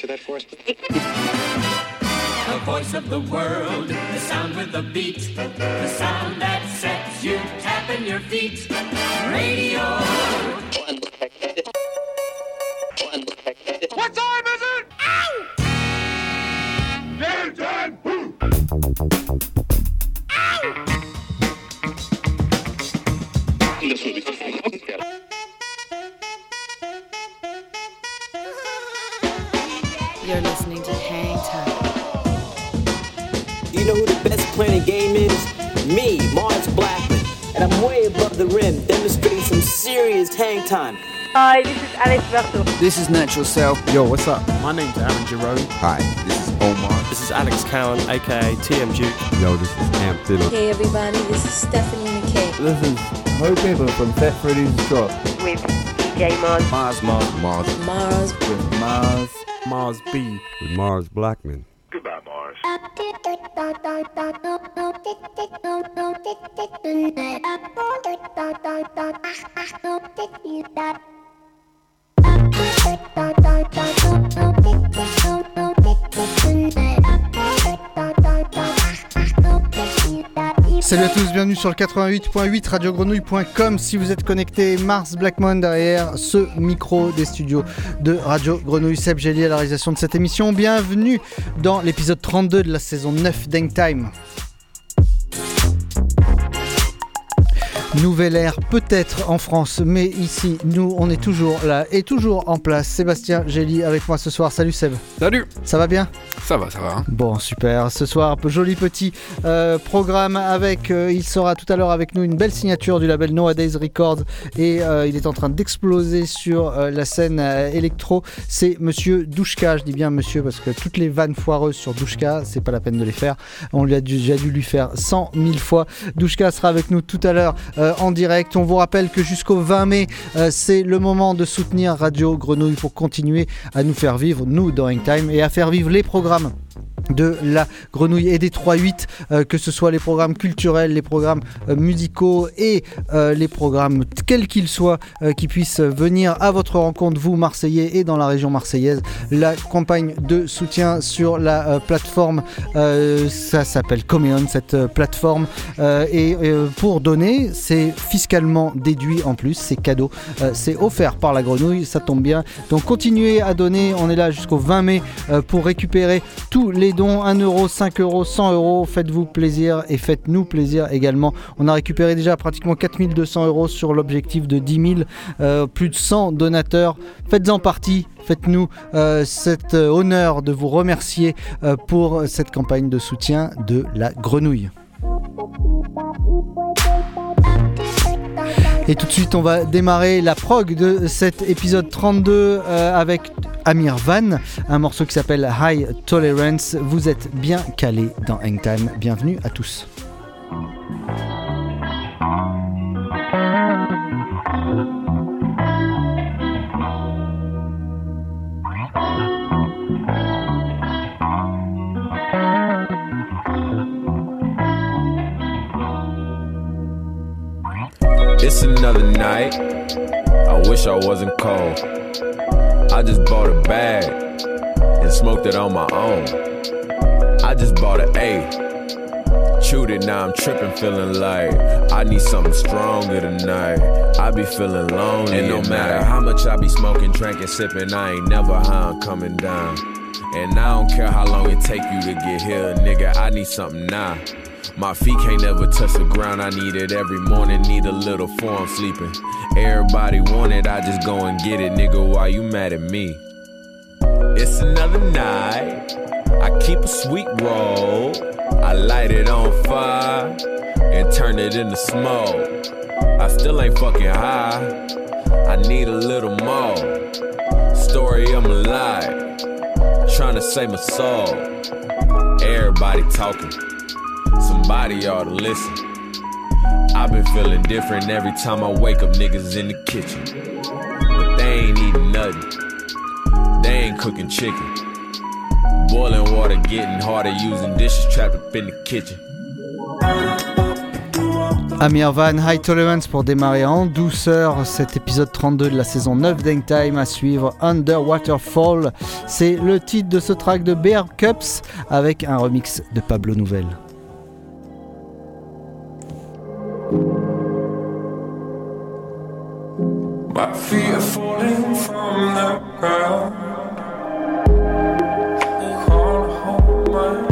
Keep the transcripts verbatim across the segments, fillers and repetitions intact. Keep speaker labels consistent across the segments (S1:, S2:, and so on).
S1: answer that for us?
S2: The voice of the world, the sound with the beat, the sound that sets you tapping your feet. Radio.
S3: What time is it? Ow! Damn time! Boo! Ow!
S4: You're listening to Hang Time.
S5: You know who the best player in the game is? Me, Mars Blackman. And I'm way above the rim, demonstrating some serious hang time.
S6: Hi, this is Alex Berto.
S7: This is Natural Self.
S8: Yo, what's up? My name's Aaron Jerome.
S9: Hi, this is Omar.
S10: This is Alex Cowan, aka T M Duke.
S11: Yo, this is Cam Fiddle.
S12: Hey everybody, this is Stephanie McKay.
S13: This is Ho Pepper from Fat Freddy's Drop.
S6: With D J Mars.
S10: Mars, Mars,
S9: Mars.
S12: Mars.
S13: With Mars.
S8: Mars B.
S11: With Mars Blackman.
S3: Goodbye, Mars.
S14: Salut à tous, bienvenue sur le quatre-vingt-huit point huit radio grenouille point com. Si vous êtes connecté, Mars Blackman derrière ce micro des studios de Radio Grenouille. Seb Gélier à la réalisation de cette émission. Bienvenue dans l'épisode trente-deux de la saison neuf d'Hang Time. Nouvelle ère peut-être en France, mais ici, nous, on est toujours là et toujours en place. Sébastien Gély avec moi ce soir. Salut Seb.
S7: Salut.
S14: Ça va bien ?
S7: Ça va, ça va. Hein.
S14: Bon, super. Ce soir, joli petit euh, programme avec, euh, il sera tout à l'heure avec nous une belle signature du label Nowadays Records et euh, il est en train d'exploser sur euh, la scène euh, électro. C'est Monsieur Douchka, je dis bien Monsieur parce que toutes les vannes foireuses sur Douchka, c'est pas la peine de les faire. On lui a dû, j'ai dû lui faire cent mille fois. Douchka sera avec nous tout à l'heure euh, en direct. On vous rappelle que jusqu'au vingt mai, euh, c'est le moment de soutenir Radio Grenouille pour continuer à nous faire vivre, nous dans Hang Time, et à faire vivre les programmes de la Grenouille et des trois huit, euh, que ce soit les programmes culturels, les programmes euh, musicaux et euh, les programmes quels qu'ils soient euh, qui puissent venir à votre rencontre, vous Marseillais et dans la région marseillaise. La campagne de soutien sur la euh, plateforme, euh, ça s'appelle Coméon, cette euh, plateforme, euh, et euh, pour donner, c'est fiscalement déduit en plus, c'est cadeau, euh, c'est offert par la Grenouille, ça tombe bien. Donc continuez à donner, on est là jusqu'au vingt mai euh, pour récupérer tous les dons, un euro, cinq euros, cent euros, faites-vous plaisir et faites-nous plaisir également. On a récupéré déjà pratiquement quatre mille deux cents euros sur l'objectif de dix mille, euh, plus de cent donateurs. Faites-en partie, faites-nous euh, cet euh, honneur de vous remercier euh, pour cette campagne de soutien de la Grenouille. Et tout de suite, on va démarrer la prog de cet épisode trente-deux euh, avec Amir Van, un morceau qui s'appelle High Tolerance. Vous êtes bien calés dans Hang Time. Bienvenue à tous.
S15: It's another night, I wish I wasn't cold. I just bought a bag and smoked it on my own. I just bought an A, chewed it, now I'm tripping, feeling like I need something stronger tonight. I be feeling lonely, and no matter how much I be smoking, drinking, sipping, I ain't never high, I'm coming down. And I don't care how long it take you to get here, nigga, I need something now. My feet can't ever touch the ground, I need it every morning, need a little before I'm sleeping. Everybody want it, I just go and get it, nigga, why you mad at me? It's another night, I keep a sweet roll, I light it on fire, and turn it into smoke. I still ain't fucking high, I need a little more. Story of my life, trying to save my soul. Everybody talking, somebody ought to listen. I've been feeling different every time I wake up, niggas in the kitchen. But they ain't eating nothing, they ain't cooking chicken. Boiling water getting harder, using dishes trapped up in the kitchen.
S14: Amir Van, High Tolerance pour démarrer en douceur cet épisode trente-deux de la saison neuf d'Hangtime. À suivre Under Waterfall, c'est le titre de ce track de Bear Cups avec un remix de Pablo Nouvelle.
S1: My feet are falling from the ground. Can't hold my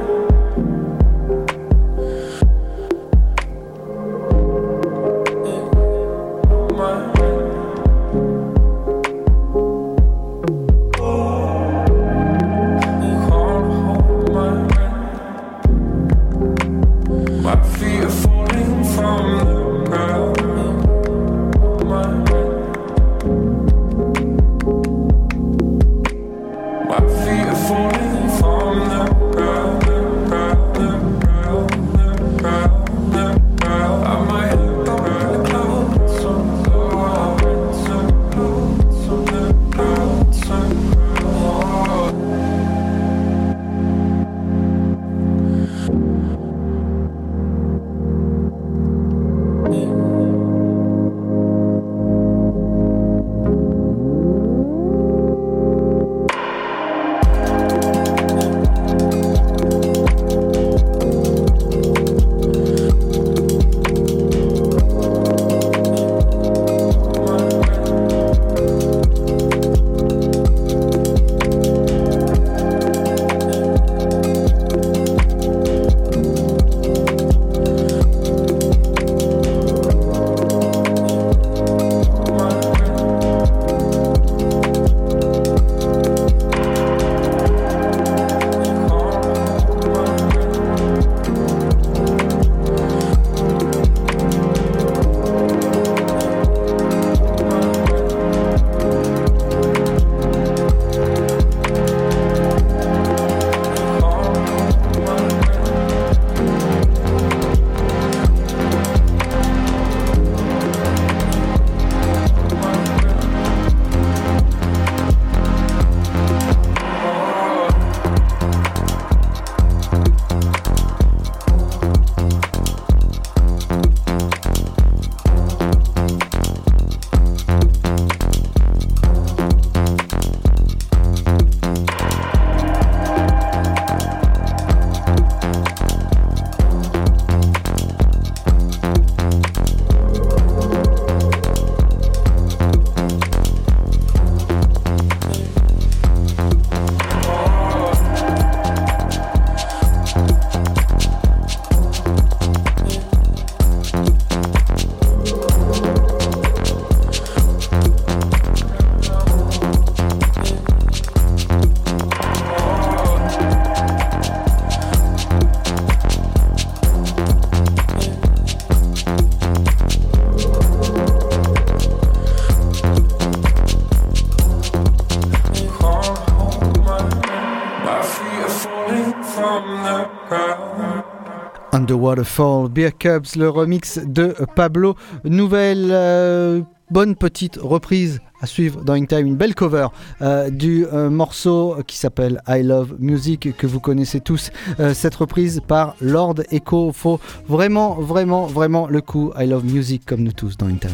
S14: The Waterfall, Beer Cubs, le remix de Pablo Nouvelle. Euh, bonne petite reprise à suivre dans Hangtime, une belle cover euh, du euh, morceau qui s'appelle I Love Music, que vous connaissez tous. Euh, cette reprise par Lord Echo, faut vraiment, vraiment, vraiment le coup. I Love Music, comme nous tous dans Hangtime.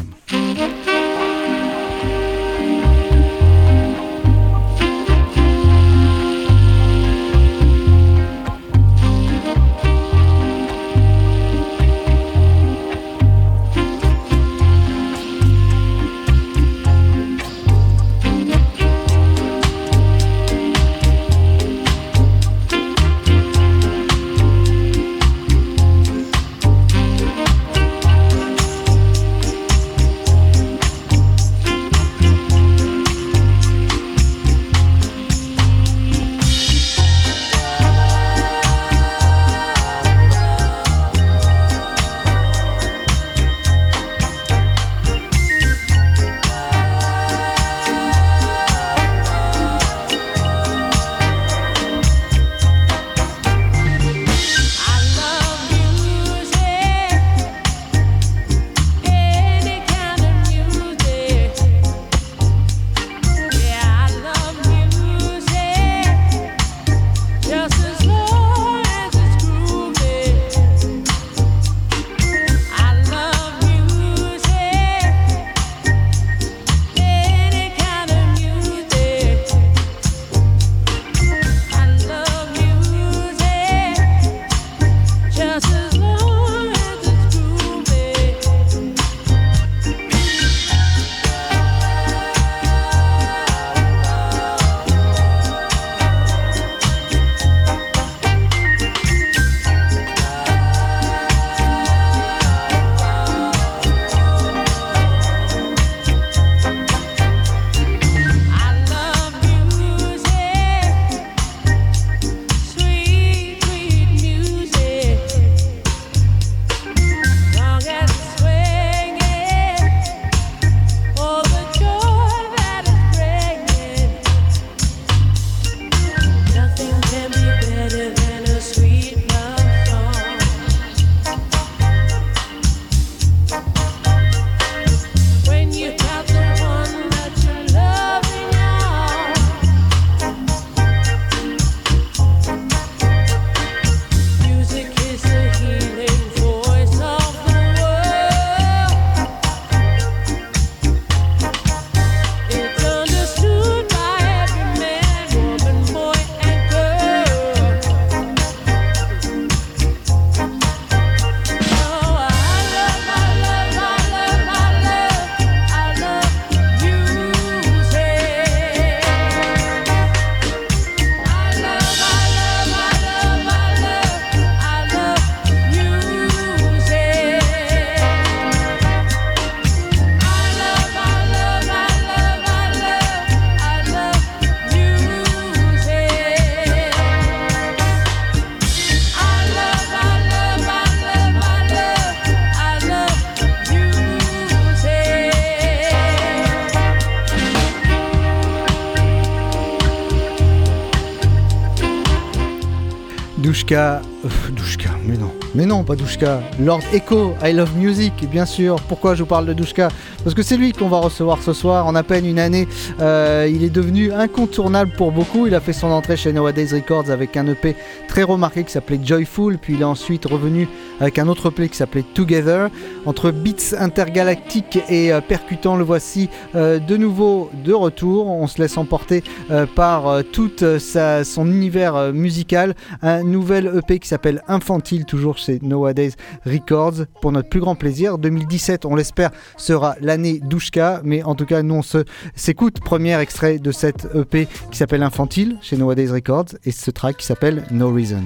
S14: Douchka, euh, Douchka, mais non, mais non, pas Douchka. Lord Echo, I Love Music, bien sûr. Pourquoi je vous parle de Douchka ? Parce que c'est lui qu'on va recevoir ce soir. En à peine une année, euh, il est devenu incontournable pour beaucoup. Il a fait son entrée chez Nowadays Records avec un E P très remarqué qui s'appelait Joyful, puis il est ensuite revenu avec un autre E P qui s'appelait Together. Entre beats intergalactiques et euh, percutants, le voici euh, de nouveau de retour. On se laisse emporter euh, par euh, tout euh, sa, son univers euh, musical. Un nouvel E P qui s'appelle Infantile, toujours chez Nowadays Records, pour notre plus grand plaisir. deux mille dix-sept, on l'espère, sera l'année Douchka, mais en tout cas, nous on se, s'écoute. Premier extrait de cette E P qui s'appelle Infantile chez Nowadays Records, et ce track qui s'appelle No Reason.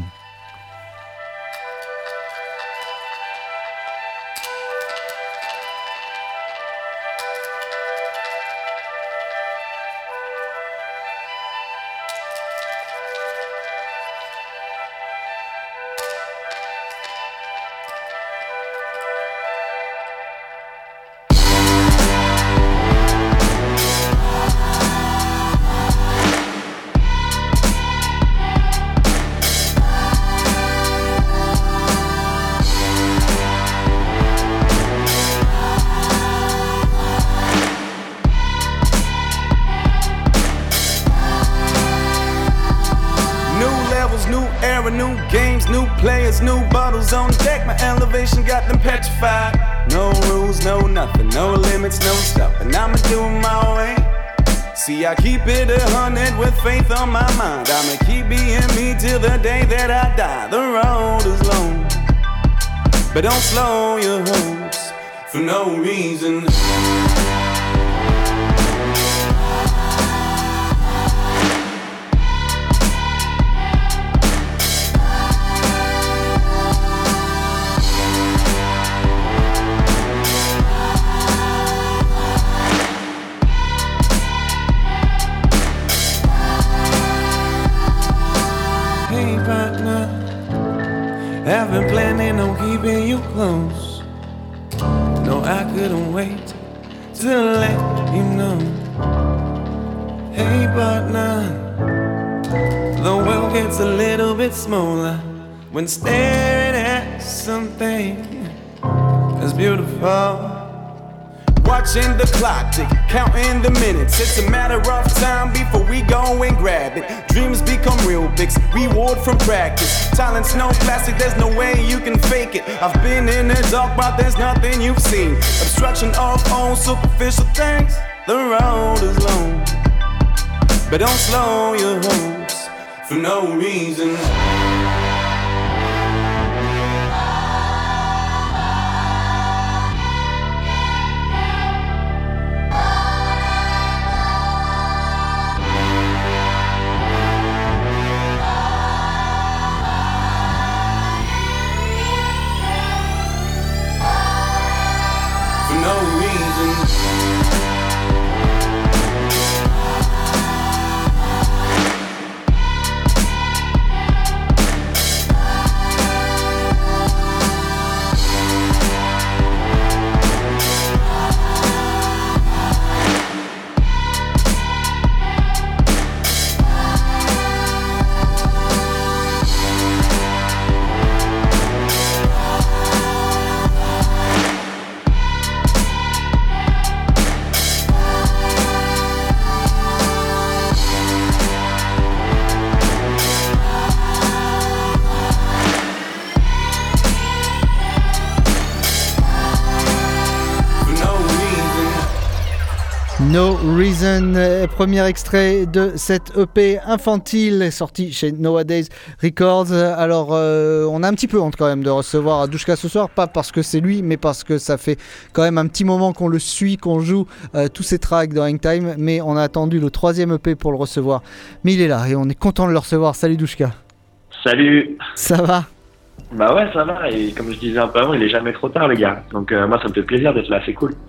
S9: Got them petrified. No rules, no nothing, no limits, no stopping. I'ma do it my way. See, I keep it a hundred with faith on my mind. I'ma keep being me till the day that I die. The road is long, but don't slow your hopes for no reason. I've been planning on keeping you close. No, I couldn't wait to let you know. Hey partner, the world gets a little bit smaller when staring at something as beautiful. Watching the clock tick, counting the minutes. It's a matter of time before we go and grab it. Dreams become real big, reward from practice. Talent's no plastic, there's no way you can fake it. I've been in the dark, but there's nothing you've seen. Obstruction of all superficial things. The road is long, but don't slow your hopes for no reason.
S14: No Reason, premier extrait de cette E P Infantile sorti chez Nowadays Records. Alors euh, on a un petit peu honte quand même de recevoir Douchka ce soir, pas parce que c'est lui, mais parce que ça fait quand même un petit moment qu'on le suit, qu'on joue euh, tous ses tracks dans Hangtime, mais on a attendu le troisième E P pour le recevoir. Mais il est là et on est content de le recevoir. Salut Douchka.
S16: Salut.
S14: Ça va ?
S16: Bah ouais, ça va, et comme je disais un peu avant, il est jamais trop tard les gars, donc euh, moi ça me fait plaisir d'être là, c'est cool.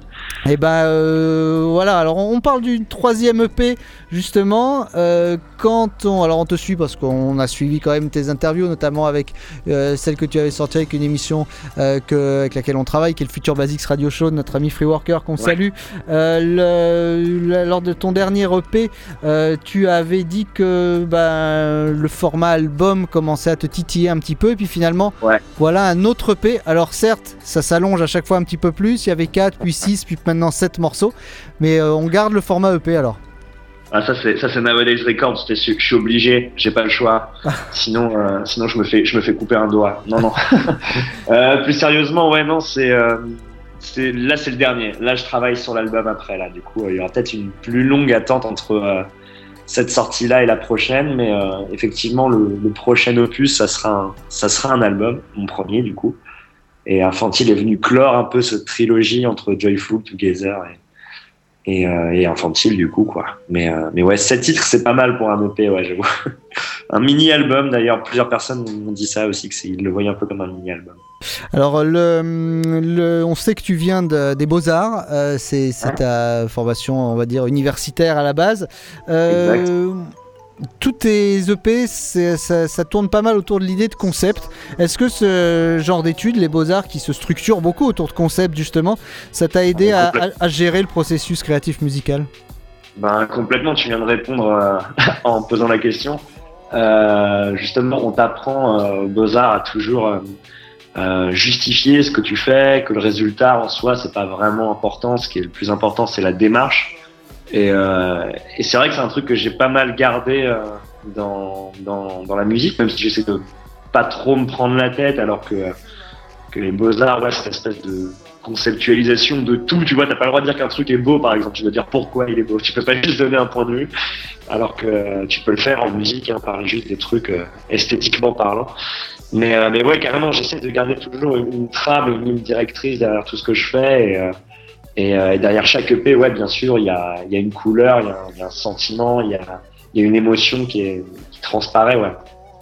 S14: Et ben euh, voilà, alors on parle d'une troisième E P justement. Euh, quand on, alors on te suit parce qu'on a suivi quand même tes interviews, notamment avec euh, celle que tu avais sortie avec une émission euh, que, avec laquelle on travaille, qui est le Future Basics Radio Show, de notre ami Freeworker qu'on ouais. salue. Euh, le, le, lors de ton dernier E P, euh, tu avais dit que ben, le format album commençait à te titiller un petit peu, et puis finalement,
S16: ouais.
S14: voilà un autre E P. Alors certes, ça s'allonge à chaque fois un petit peu plus. Il y avait quatre, puis six, puis maintenant sept morceaux, mais euh, on garde le format E P alors.
S16: Ah, ça c'est ça c'est Nowadays Records, je suis obligé, j'ai pas le choix. Sinon euh, sinon je me fais je me fais couper un doigt. Non non. euh, plus sérieusement, ouais non, c'est euh, c'est là c'est le dernier. Là je travaille sur l'album après là. Du coup, euh, il y aura peut-être une plus longue attente entre euh, cette sortie-là et la prochaine, mais euh, effectivement le, le prochain opus, ça sera un, ça sera un album, mon premier du coup. Et Infantile est venu clore un peu cette trilogie entre Joyful, Together et Et, euh, et Infantile du coup quoi. Mais, euh, mais ouais, sept titres c'est pas mal pour un E P, ouais j'avoue. Un mini-album d'ailleurs, plusieurs personnes m'ont dit ça aussi, qu'ils le voyaient un peu comme un mini-album.
S14: Alors le, le, on sait que tu viens de, des Beaux-Arts, euh, c'est, c'est hein ta formation on va dire universitaire à la base. Euh, exact. Tous tes E P, ça, ça tourne pas mal autour de l'idée de concept. Est-ce que ce genre d'études, les Beaux-Arts qui se structurent beaucoup autour de concept justement, ça t'a aidé à, à, à gérer le processus créatif musical ?
S16: Ben, complètement, tu viens de répondre euh, en posant la question. Euh, justement, on t'apprend euh, aux Beaux-Arts à toujours euh, euh, justifier ce que tu fais, que le résultat en soi, c'est pas vraiment important. Ce qui est le plus important, c'est la démarche. Et, euh, et c'est vrai que c'est un truc que j'ai pas mal gardé euh, dans, dans, dans la musique, même si j'essaie de pas trop me prendre la tête, alors que, que les Beaux-Arts, ouais, cette espèce de conceptualisation de tout, tu vois, t'as pas le droit de dire qu'un truc est beau, par exemple, tu dois dire pourquoi il est beau, tu peux pas juste donner un point de vue, alors que euh, tu peux le faire en musique, hein, par juste des trucs euh, esthétiquement parlant. Mais, euh, mais ouais, carrément, j'essaie de garder toujours une, une trame, une ligne directrice derrière tout ce que je fais, et euh, Et, euh, et derrière chaque E P, ouais, bien sûr, il y a, il y a une couleur, il y a, il y a un sentiment, il y a, il y a une émotion qui, est, qui transparaît, ouais.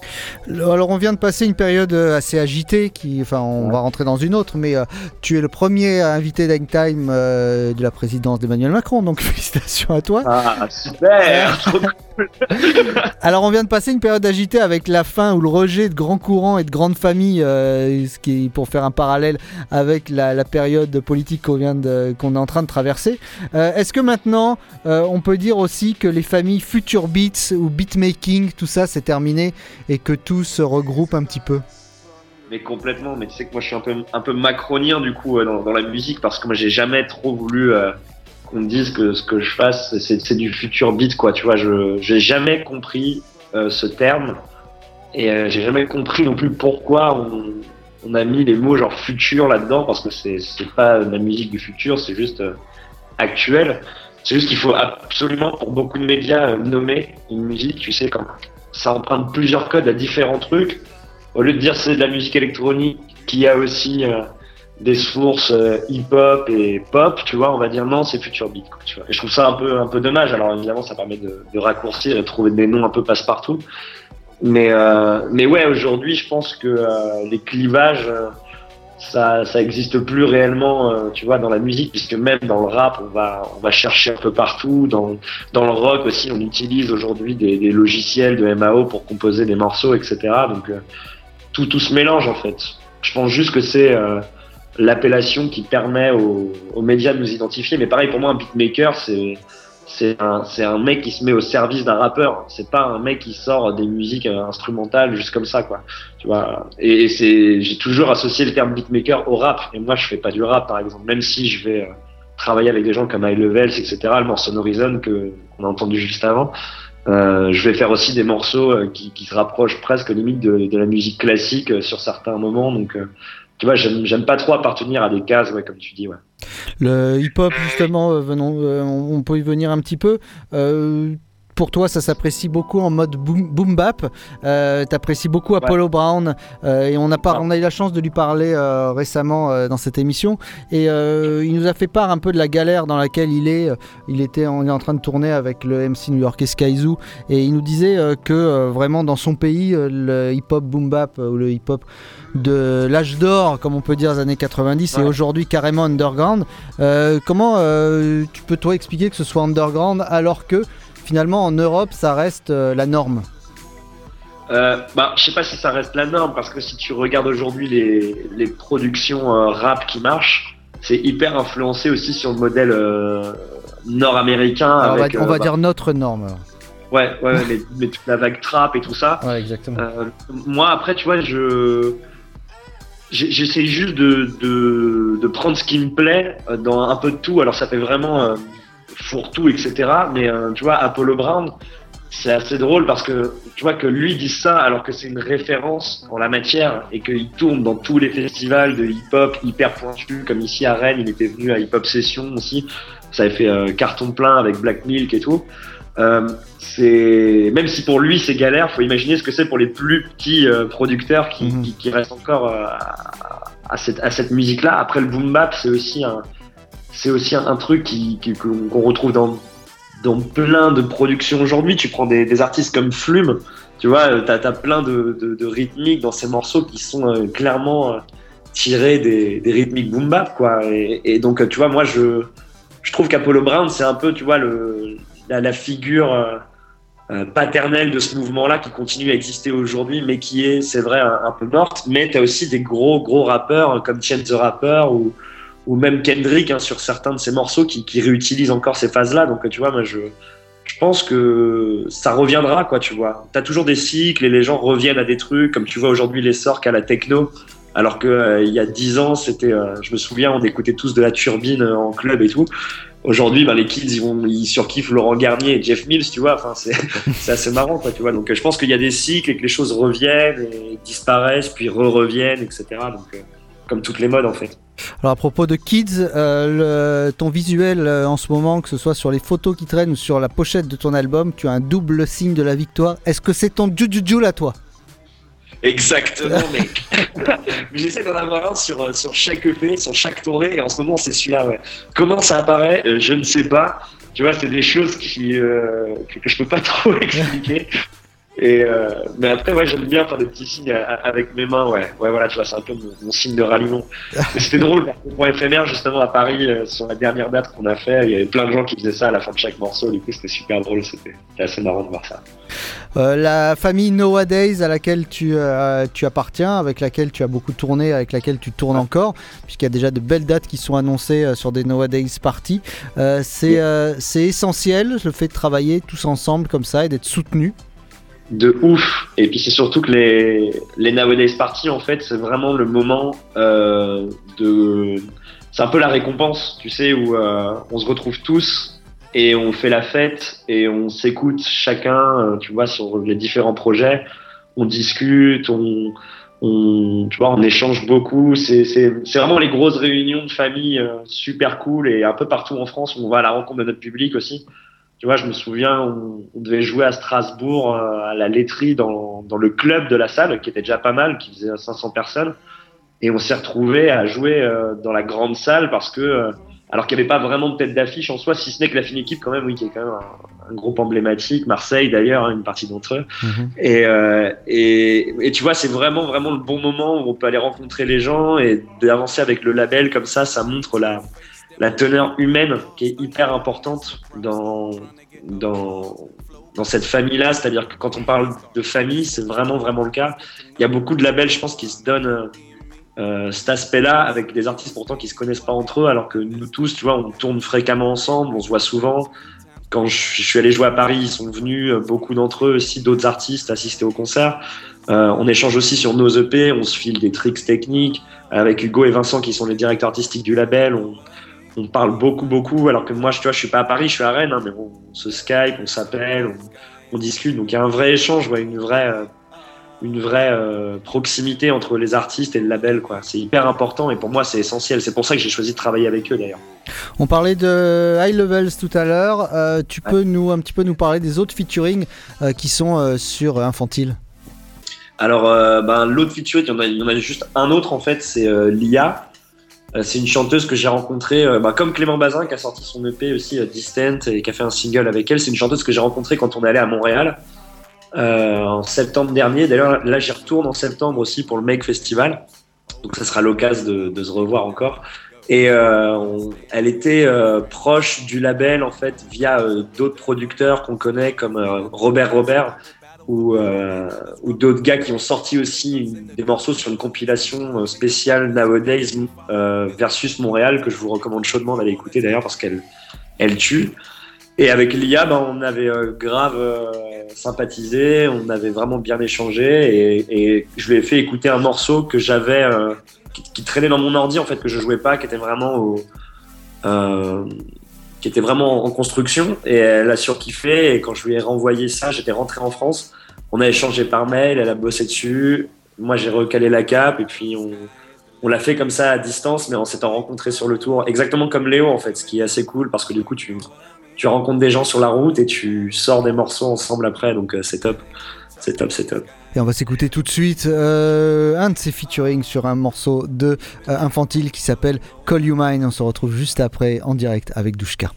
S14: Alors on vient de passer une période assez agitée, qui, enfin on ouais. va rentrer dans une autre, mais euh, tu es le premier invité d'Hangtime euh, de la présidence d'Emmanuel Macron, donc félicitations à toi.
S16: Ah super. Trop cool.
S14: Alors on vient de passer une période agitée avec la fin ou le rejet de grands courants et de grandes familles, euh, ce qui, pour faire un parallèle avec la, la période politique qu'on, vient de, qu'on est en train de traverser. Euh, est-ce que maintenant euh, on peut dire aussi que les familles Future Beats ou Beatmaking, tout ça c'est terminé et que tout se regroupe un petit peu?
S16: Mais complètement, mais tu sais que moi je suis un peu, un peu macronien du coup euh, dans, dans la musique, parce que moi j'ai jamais trop voulu euh, qu'on me dise que ce que je fasse c'est, c'est du future beat quoi, tu vois, je j'ai jamais compris euh, ce terme, et euh, j'ai jamais compris non plus pourquoi on, on a mis les mots genre futur là-dedans, parce que c'est, c'est pas de la musique du futur, c'est juste euh, actuel. C'est juste qu'il faut absolument, pour beaucoup de médias, euh, nommer une musique, tu sais, quand ça emprunte plusieurs codes à différents trucs. Au lieu de dire c'est de la musique électronique qui a aussi euh, des sources euh, hip-hop et pop, tu vois, on va dire non, c'est future beat, quoi, tu vois. Et je trouve ça un peu un peu dommage. Alors évidemment, ça permet de, de raccourcir et de trouver des noms un peu passe-partout. Mais euh, mais ouais, aujourd'hui, je pense que euh, les clivages, euh, ça ça existe plus réellement, euh, tu vois, dans la musique, puisque même dans le rap, on va on va chercher un peu partout. Dans dans le rock aussi, on utilise aujourd'hui des, des logiciels de M A O pour composer des morceaux, et cetera. Donc euh, tout tout se mélange en fait. Je pense juste que c'est euh, l'appellation qui permet aux, aux médias de nous identifier. Mais pareil, pour moi, un beatmaker, c'est c'est un c'est un mec qui se met au service d'un rappeur. C'est pas un mec qui sort des musiques instrumentales juste comme ça, quoi. Tu vois. Et, et c'est j'ai toujours associé le terme beatmaker au rap. Et moi, je fais pas du rap, par exemple. Même si je vais euh, travailler avec des gens comme High Levels, et cetera. Le morceau Horizon que qu'on a entendu juste avant. Euh, je vais faire aussi des morceaux euh, qui, qui se rapprochent presque limite de, de la musique classique euh, sur certains moments. Donc, euh, tu vois, j'aime, j'aime pas trop appartenir à des cases, ouais, comme tu dis, ouais.
S14: Le hip-hop, justement, euh, venons, euh, on peut y venir un petit peu. Euh, pour toi, ça s'apprécie beaucoup en mode boom, boom bap. Euh, t'apprécies beaucoup Apollo ouais. Brown euh, et on a, pas, on a eu la chance de lui parler euh, récemment euh, dans cette émission et euh, il nous a fait part un peu de la galère dans laquelle il est. Il était, on est en train de tourner avec le M C new-yorkais Skyzoo et il nous disait euh, que euh, vraiment dans son pays, euh, le hip-hop boom bap ou le hip-hop de l'âge d'or, comme on peut dire, des années quatre-vingt-dix, ouais. et aujourd'hui carrément underground. Euh, comment euh, tu peux toi expliquer que ce soit underground alors que finalement en Europe ça reste euh, la norme?
S16: Euh, bah, je sais pas si ça reste la norme parce que si tu regardes aujourd'hui les, les productions euh, rap qui marchent, c'est hyper influencé aussi sur le modèle euh, nord-américain.
S14: Alors
S16: avec,
S14: on va, on va
S16: euh,
S14: dire notre norme. Alors.
S16: Ouais, ouais, mais, mais toute la vague trap et tout ça.
S14: Ouais, exactement. Euh,
S16: moi, après, tu vois, je j'essaie juste de, de de prendre ce qui me plaît dans un peu de tout. Alors, ça fait vraiment euh, fourre-tout, et cetera. Mais euh, tu vois, Apollo Brown, c'est assez drôle parce que tu vois que lui dise ça alors que c'est une référence en la matière et qu'il tourne dans tous les festivals de hip-hop hyper pointus, comme ici à Rennes, il était venu à Hip Hop Session aussi. Ça avait fait euh, carton plein avec Black Milk et tout. Euh, c'est même si pour lui c'est galère, faut imaginer ce que c'est pour les plus petits euh, producteurs qui, mmh. qui, qui restent encore euh, à, à cette à cette musique là. Après le boom bap, c'est aussi un c'est aussi un, un truc qui, qui qu'on retrouve dans dans plein de productions aujourd'hui. Tu prends des, des artistes comme Flume, tu vois, t'as t'as plein de, de, de rythmiques dans ces morceaux qui sont euh, clairement euh, tirés des, des rythmiques boom bap quoi. Et, et donc tu vois, moi je je trouve qu'Apollo Brown c'est un peu tu vois le La, la figure euh, euh, paternelle de ce mouvement-là qui continue à exister aujourd'hui, mais qui est, c'est vrai, un, un peu morte. Mais tu as aussi des gros, gros rappeurs comme Chance the Rapper ou, ou même Kendrick hein, sur certains de ses morceaux qui, qui réutilisent encore ces phases-là. Donc, tu vois, moi, je, je pense que ça reviendra, quoi, tu vois. Tu as toujours des cycles et les gens reviennent à des trucs, comme tu vois aujourd'hui l'essor qu'a la techno. Alors qu'il euh, y a dix ans, c'était, euh, je me souviens, on écoutait tous de la turbine euh, en club et tout. Aujourd'hui, ben, les kids, ils, vont, ils surkiffent Laurent Garnier et Jeff Mills, tu vois. Enfin, c'est, c'est assez marrant, quoi, tu vois. Donc, je pense qu'il y a des cycles et que les choses reviennent et disparaissent, puis re-reviennent, et cetera. Donc, euh, comme toutes les modes, en fait.
S14: Alors, à propos de kids, euh, le, ton visuel euh, en ce moment, que ce soit sur les photos qui traînent ou sur la pochette de ton album, tu as un double signe de la victoire. Est-ce que c'est ton Jujuju à toi?
S16: Exactement, mec. J'essaie d'en avoir un sur, sur chaque E P, sur chaque tournée, et en ce moment, c'est celui-là, ouais. Comment ça apparaît, euh, je ne sais pas. Tu vois, c'est des choses qui, euh, que, que je peux pas trop expliquer. Et euh, mais après, ouais, j'aime bien faire des petits signes avec mes mains, ouais. Ouais, voilà, tu vois, c'est un peu mon, mon signe de ralliement. Et c'était drôle, parce que pour Éphémère, justement, à Paris, euh, sur la dernière date qu'on a fait, il y avait plein de gens qui faisaient ça à la fin de chaque morceau. Du coup, c'était super drôle, c'était, c'était assez marrant de voir ça.
S14: Euh, la famille Nowadays à laquelle tu, euh, tu appartiens, avec laquelle tu as beaucoup tourné, avec laquelle tu tournes encore, puisqu'il y a déjà de belles dates qui sont annoncées euh, sur des Nowadays parties. Euh, c'est, euh, c'est essentiel, le fait de travailler tous ensemble comme ça et d'être soutenus.
S16: De ouf. Et puis c'est surtout que les, les Nowadays Party, en fait, c'est vraiment le moment euh, de... C'est un peu la récompense, tu sais, où euh, on se retrouve tous et on fait la fête et on s'écoute chacun, euh, tu vois, sur les différents projets. On discute, on, on, tu vois, on échange beaucoup. C'est, c'est, c'est vraiment les grosses réunions de famille euh, super cool et un peu partout en France où on va à la rencontre de notre public aussi. Tu vois, je me souviens, on, on devait jouer à Strasbourg, euh, à la laiterie, dans, dans le club de la salle, qui était déjà pas mal, qui faisait cinq cents personnes. Et on s'est retrouvés à jouer euh, dans la grande salle parce que, euh, alors qu'il n'y avait pas vraiment de tête d'affiche en soi, si ce n'est que la fine équipe quand même, oui, qui est quand même un, un groupe emblématique, Marseille d'ailleurs, hein, une partie d'entre eux. Mmh. Et, euh, et, et tu vois, c'est vraiment, vraiment le bon moment où on peut aller rencontrer les gens et d'avancer avec le label comme ça, ça montre la... la teneur humaine qui est hyper importante dans, dans, dans cette famille-là. C'est-à-dire que quand on parle de famille, c'est vraiment, vraiment le cas. Il y a beaucoup de labels, je pense, qui se donnent euh, cet aspect-là avec des artistes pourtant qui se connaissent pas entre eux, alors que nous tous, tu vois, on tourne fréquemment ensemble, on se voit souvent. Quand je suis allé jouer à Paris, ils sont venus, beaucoup d'entre eux aussi, d'autres artistes, assister au concert. Euh, on échange aussi sur nos E P, on se file des tricks techniques. Avec Hugo et Vincent, qui sont les directeurs artistiques du label, on On parle beaucoup, beaucoup, alors que moi, je, tu vois, je suis pas à Paris, je suis à Rennes, hein, mais on, on se Skype, on s'appelle, on, on discute. Donc, il y a un vrai échange, ouais, une vraie, euh, une vraie euh, proximité entre les artistes et le label, quoi. C'est hyper important et pour moi c'est essentiel. C'est pour ça que j'ai choisi de travailler avec eux d'ailleurs.
S14: On parlait de High Levels tout à l'heure. Euh, tu peux ouais. nous un petit peu nous parler des autres featuring euh, qui sont euh, sur Infantile?
S16: Alors euh, ben, l'autre featuring, il y en a, il y en a juste un autre en fait, c'est euh, Lia. Euh, c'est une chanteuse que j'ai rencontrée, euh, bah, comme Clément Bazin qui a sorti son E P aussi, euh, Distant, et qui a fait un single avec elle. C'est une chanteuse que j'ai rencontrée quand on est allé à Montréal. Euh, en septembre dernier. D'ailleurs, là, j'y retourne en septembre aussi pour le Make Festival. Donc, ça sera l'occasion de, de se revoir encore. Et euh, on, elle était euh, proche du label, en fait, via euh, d'autres producteurs qu'on connaît, comme euh, Robert Robert, ou, euh, ou d'autres gars qui ont sorti aussi une, des morceaux sur une compilation spéciale Nowadays euh, versus Montréal, que je vous recommande chaudement d'aller écouter, d'ailleurs, parce qu'elle elle tue. Et avec Lia, ben, on avait euh, grave euh, sympathisé, on avait vraiment bien échangé et, et je lui ai fait écouter un morceau que j'avais, euh, qui, qui traînait dans mon ordi en fait, que je jouais pas, qui était vraiment, au, euh, qui était vraiment en construction et elle a surkiffé et quand je lui ai renvoyé ça, j'étais rentré en France, on a échangé par mail, elle a bossé dessus, moi j'ai recalé la cape et puis on, on l'a fait comme ça à distance mais en s'étant rencontrés sur le tour, exactement comme Léo en fait, ce qui est assez cool parce que du coup tu... tu rencontres des gens sur la route et tu sors des morceaux ensemble après, donc euh, c'est top, c'est top, c'est top.
S14: Et on va s'écouter tout de suite euh, un de ces featuring sur un morceau de euh, Infantile qui s'appelle Call You Mine. On se retrouve juste après en direct avec Douchka.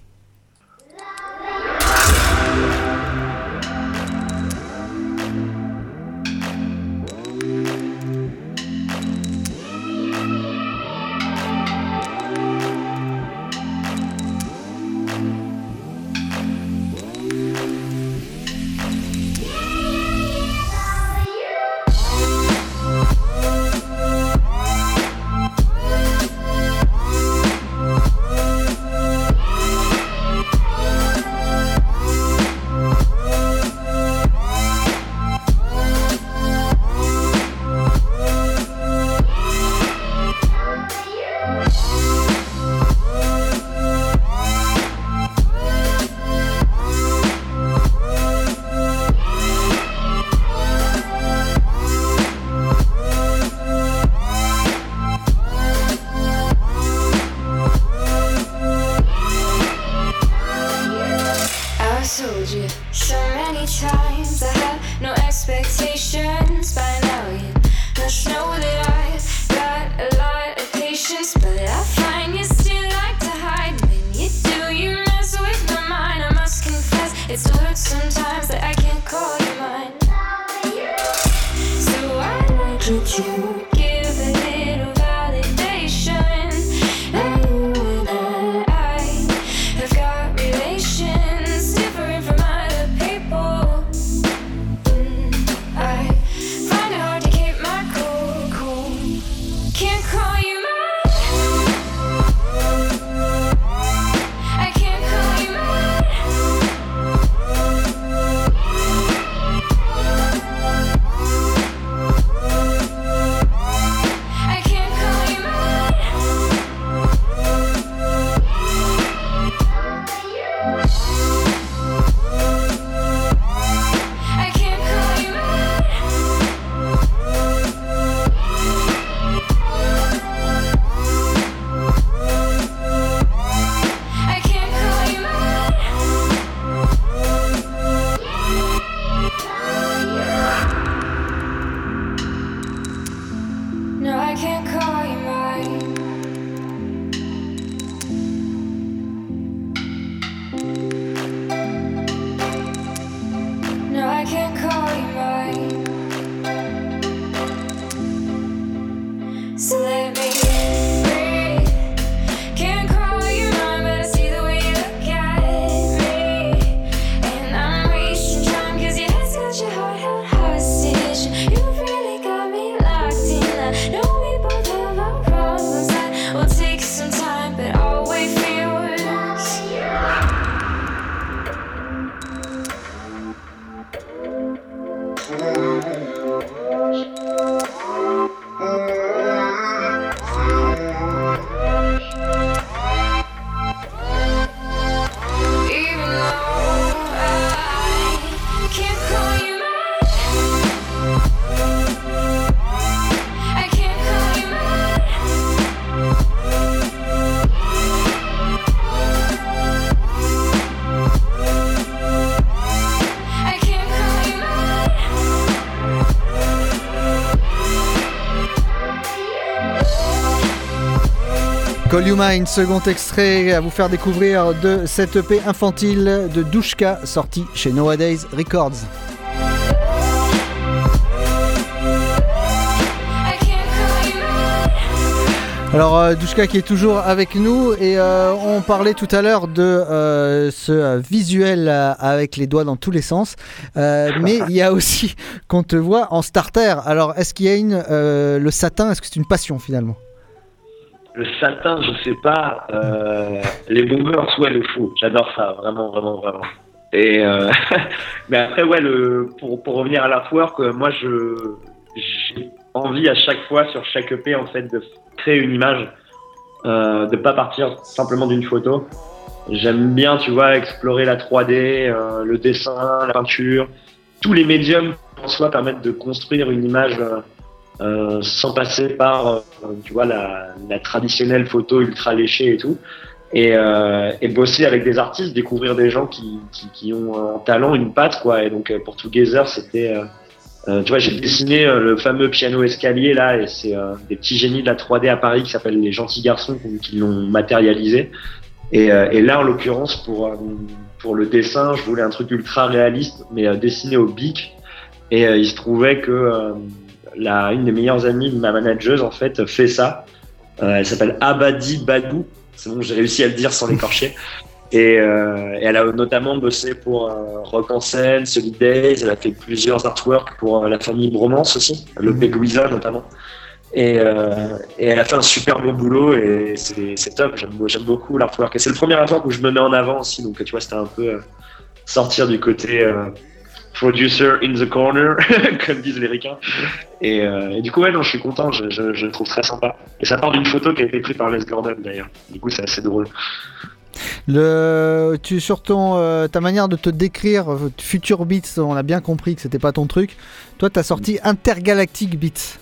S17: Can't call you mine.
S14: Call You Mine, second extrait à vous faire découvrir de cette E P infantile de Douchka, sorti chez Nowadays Records. Alors euh, Douchka qui est toujours avec nous et euh, on parlait tout à l'heure de euh, ce euh, visuel euh, avec les doigts dans tous les sens, euh, mais il y a aussi qu'on te voit en starter. Alors est-ce qu'il y a une euh, le satin, est-ce que c'est une passion finalement?
S16: Le satin, je sais pas. Euh, les bombers, ouais, le fou. J'adore ça, vraiment, vraiment, vraiment. Et euh, mais après, ouais, le pour pour revenir à l'artwork, euh, moi je j'ai envie à chaque fois sur chaque E P en fait de créer une image, euh, de pas partir simplement d'une photo. J'aime bien, tu vois, explorer la trois D, euh, le dessin, la peinture, tous les médiums en soi permettent de construire une image euh, euh, sans passer par, euh, tu vois, la, la traditionnelle photo ultra léchée et tout. Et, euh, et bosser avec des artistes, découvrir des gens qui, qui, qui ont un talent, une patte, quoi. Et donc pour Together, c'était euh, Euh, tu vois, j'ai dessiné euh, le fameux piano escalier là, et c'est euh, des petits génies de la trois D à Paris qui s'appellent les Gentils Garçons qui l'ont matérialisé. Et, euh, et là, en l'occurrence, pour euh, pour le dessin, je voulais un truc ultra réaliste, mais euh, dessiné au bic. Et euh, il se trouvait que euh, la une des meilleures amies de ma manageuse en fait fait ça. Euh, elle s'appelle Abadi Badou. C'est bon, j'ai réussi à le dire sans l'écorcher. Et, euh, et elle a notamment bossé pour euh, Rock en scène, Solid Days, elle a fait plusieurs artworks pour euh, la famille Bromance aussi, le P. Louisa notamment. Et, euh, et elle a fait un super bon boulot et c'est, c'est top, j'aime, j'aime beaucoup l'artwork. Et c'est le premier artwork où je me mets en avant aussi, donc tu vois, c'était un peu euh, sortir du côté euh, producer in the corner, comme disent les ricains. Et, euh, et du coup, ouais, non, je suis content, je, je, je le trouve très sympa. Et ça part d'une photo qui a été prise par Les Gordon d'ailleurs, du coup, c'est assez drôle.
S14: Le, tu, sur ton, euh, ta manière de te décrire, Future Beats, on a bien compris que c'était pas ton truc. Toi, t'as sorti Intergalactic Beats.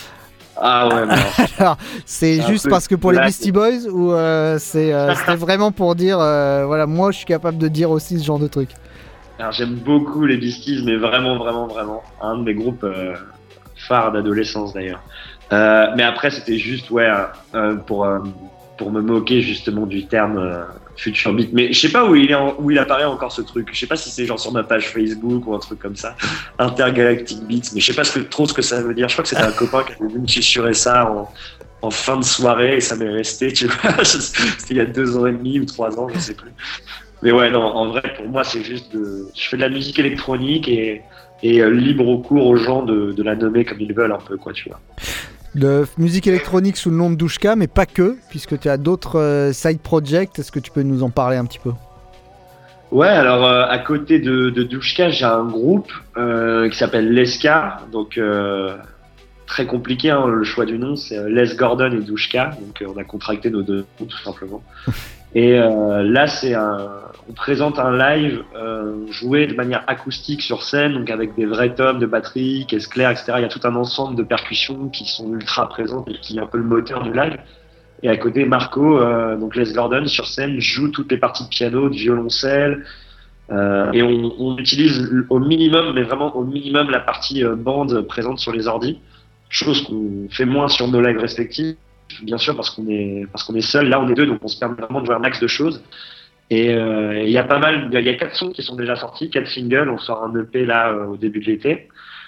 S16: Ah ouais, mais
S14: alors, c'est, c'est juste parce que pour les Beastie Boys ou euh, c'est, euh, c'était vraiment pour dire, euh, voilà, moi je suis capable de dire aussi ce genre de truc.
S16: Alors, j'aime beaucoup les Beasties, mais vraiment, vraiment, vraiment. Un de mes groupes euh, phares d'adolescence d'ailleurs. Euh, mais après, c'était juste, ouais, euh, pour. Euh, pour me moquer justement du terme euh, Future Beat. Mais je sais pas où il est en, où il apparaît encore ce truc. Je sais pas si c'est genre sur ma page Facebook ou un truc comme ça. Intergalactic Beats. Mais je sais pas ce que, trop ce que ça veut dire. Je crois que c'était un copain qui avait venu me susurrer ça en, en fin de soirée et ça m'est resté, tu vois. C'était il y a deux ans et demi ou trois ans, je sais plus. Mais ouais, non, en vrai, pour moi, c'est juste de, je fais de la musique électronique et, et euh, libre au cours aux gens de, de la nommer comme ils veulent un peu, quoi, tu vois.
S14: De musique électronique sous le nom de Douchka, mais pas que, puisque tu as d'autres euh, side projects. Est-ce que tu peux nous en parler un petit peu?
S16: Ouais, alors euh, à côté de, de Douchka, j'ai un groupe euh, qui s'appelle Leska, donc euh, très compliqué hein, le choix du nom, c'est euh, Les Gordon et Douchka, donc euh, on a contracté nos deux noms tout simplement. Et euh, là, c'est un, on présente un live euh, joué de manière acoustique sur scène, donc avec des vrais tomes de batterie, caisse claire, et cetera. Il y a tout un ensemble de percussions qui sont ultra présentes et qui est un peu le moteur du live. Et à côté, Marco, euh, donc Les Gordon, sur scène, joue toutes les parties de piano, de violoncelle. Euh, et on, on utilise au minimum, mais vraiment au minimum, la partie euh, bande présente sur les ordis. Chose qu'on fait moins sur nos lives respectifs. Bien sûr, parce qu'on est parce qu'on est seul. Là, on est deux, donc on se permet vraiment de jouer un max de choses. Et il euh, y a pas mal, il y a quatre sons qui sont déjà sortis, quatre singles. On sort un E P là euh, au début de l'été.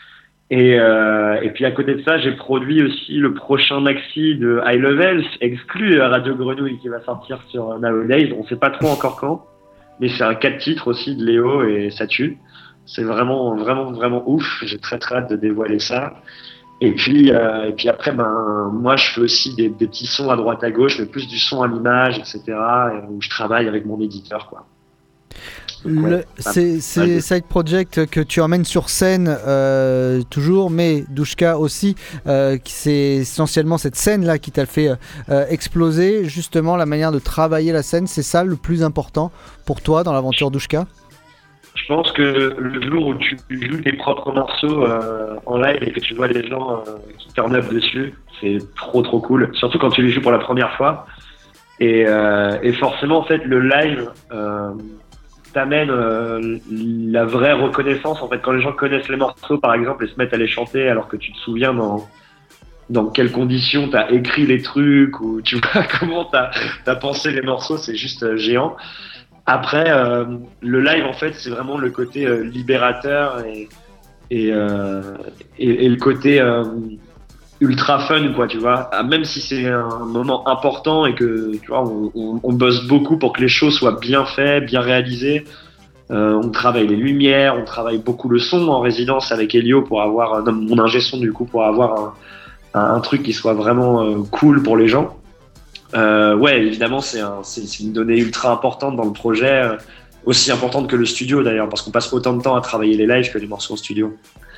S16: Et euh, et puis à côté de ça, j'ai produit aussi le prochain maxi de High Levels, exclu à Radio Grenouille, qui va sortir sur Nowadays. On sait pas trop encore quand, mais c'est un quatre titres aussi de Léo et ça tue. C'est vraiment vraiment vraiment ouf. J'ai très très hâte de dévoiler ça. Et puis, euh, et puis après, ben, moi, je fais aussi des, des petits sons à droite à gauche, mais plus du son à l'image, et cetera, où je travaille avec mon éditeur, quoi. Donc,
S14: Le,
S16: ouais,
S14: c'est c'est side project que tu emmènes sur scène euh, toujours, mais Douchka aussi, euh, c'est essentiellement cette scène-là qui t'a fait euh, exploser. Justement, la manière de travailler la scène, c'est ça le plus important pour toi dans l'aventure Douchka?
S16: Je pense que le jour où tu joues tes propres morceaux euh, en live et que tu vois les gens euh, qui turn up dessus, c'est trop trop cool. Surtout quand tu les joues pour la première fois. Et, euh, et forcément, en fait, le live euh, t'amène euh, la vraie reconnaissance. En fait, quand les gens connaissent les morceaux, par exemple, et se mettent à les chanter alors que tu te souviens dans dans quelles conditions t'as écrit les trucs ou tu vois comment t'as t'as pensé les morceaux, c'est juste euh, géant. Après, euh, le live en fait, c'est vraiment le côté euh, libérateur et et, euh, et et le côté euh, ultra fun, quoi, tu vois. Même si c'est un moment important et que tu vois, on, on, on bosse beaucoup pour que les choses soient bien faites, bien réalisées. Euh, on travaille les lumières, on travaille beaucoup le son en résidence avec Elio pour avoir, non, mon ingé son du coup, pour avoir un, un, un truc qui soit vraiment euh, cool pour les gens. Euh, ouais, évidemment, c'est, un, c'est, c'est une donnée ultra importante dans le projet, euh, aussi importante que le studio d'ailleurs, parce qu'on passe autant de temps à travailler les lives que les morceaux en studio.